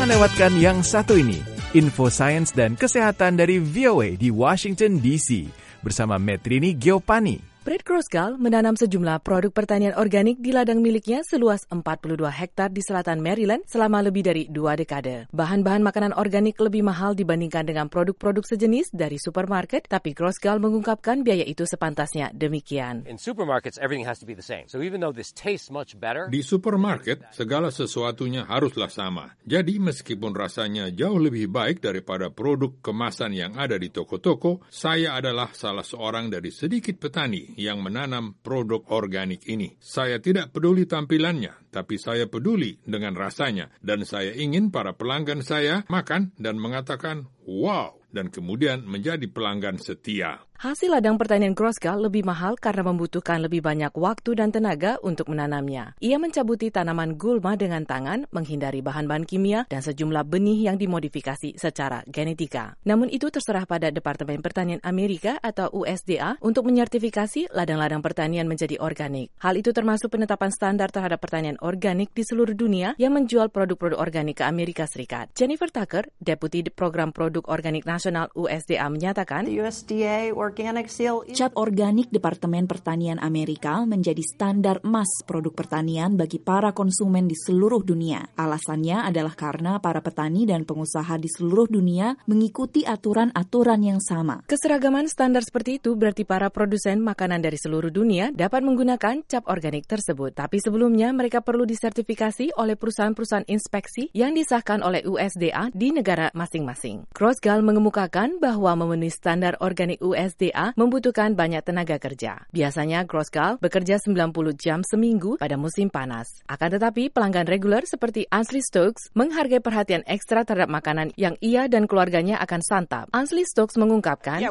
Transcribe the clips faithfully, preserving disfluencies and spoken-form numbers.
Jangan lewatkan yang satu ini, info sains dan kesehatan dari V O A di Washington D C bersama Metrini Giopani. Brad Crossgall menanam sejumlah produk pertanian organik di ladang miliknya seluas empat puluh dua hektar di selatan Maryland selama lebih dari dua dekade. Bahan-bahan makanan organik lebih mahal dibandingkan dengan produk-produk sejenis dari supermarket, tapi Crossgall mengungkapkan biaya itu sepantasnya demikian. In supermarkets, everything has to be the same. So even though this tastes much better, di supermarket, segala sesuatunya haruslah sama. Jadi meskipun rasanya jauh lebih baik daripada produk kemasan yang ada di toko-toko, saya adalah salah seorang dari sedikit petani yang menanam produk organik ini. Saya tidak peduli tampilannya, tapi saya peduli dengan rasanya. Dan saya ingin para pelanggan saya makan dan mengatakan, wow, dan kemudian menjadi pelanggan setia. Hasil ladang pertanian Crossgall lebih mahal karena membutuhkan lebih banyak waktu dan tenaga untuk menanamnya. Ia mencabuti tanaman gulma dengan tangan, menghindari bahan-bahan kimia, dan sejumlah benih yang dimodifikasi secara genetika. Namun itu terserah pada Departemen Pertanian Amerika atau U S D A untuk menyertifikasi ladang-ladang pertanian menjadi organik. Hal itu termasuk penetapan standar terhadap pertanian organik di seluruh dunia yang menjual produk-produk organik ke Amerika Serikat. Jennifer Tucker, Deputi Program Produk Organik Nasional U S D A menyatakan, U S D A Cap organik Departemen Pertanian Amerika menjadi standar emas produk pertanian bagi para konsumen di seluruh dunia. Alasannya adalah karena para petani dan pengusaha di seluruh dunia mengikuti aturan-aturan yang sama. Keseragaman standar seperti itu berarti para produsen makanan dari seluruh dunia dapat menggunakan cap organik tersebut. Tapi sebelumnya mereka perlu disertifikasi oleh perusahaan-perusahaan inspeksi yang disahkan oleh U S D A di negara masing-masing. Crossgall mengemukakan bahwa memenuhi standar organik U S D A membutuhkan banyak tenaga kerja. Biasanya Crossgall bekerja sembilan puluh jam seminggu pada musim panas. Akan tetapi pelanggan reguler seperti Ansley Stokes menghargai perhatian ekstra terhadap makanan yang ia dan keluarganya akan santap. Ansley Stokes mengungkapkan,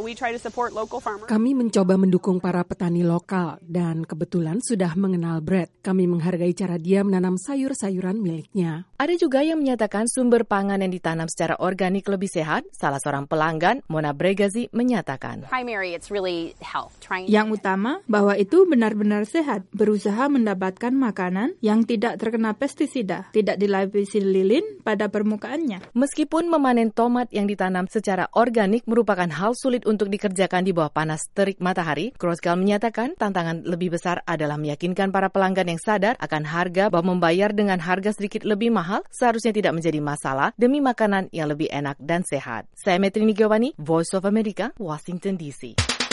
kami mencoba mendukung para petani lokal dan kebetulan sudah mengenal Brad. Kami menghargai cara dia menanam sayur-sayuran miliknya. Ada juga yang menyatakan sumber pangan yang ditanam secara organik lebih sehat. Salah seorang pelanggan, Mona Bregazi, menyatakan, yang utama, bahwa itu benar-benar sehat, berusaha mendapatkan makanan yang tidak terkena pestisida, tidak dilapisi lilin pada permukaannya. Meskipun memanen tomat yang ditanam secara organik merupakan hal sulit untuk dikerjakan di bawah panas terik matahari, Crossgall menyatakan tantangan lebih besar adalah meyakinkan para pelanggan yang sadar akan harga bahwa membayar dengan harga sedikit lebih mahal seharusnya tidak menjadi masalah demi makanan yang lebih enak dan sehat. Saya Metrini Giopani, Voice of America, Washington D C.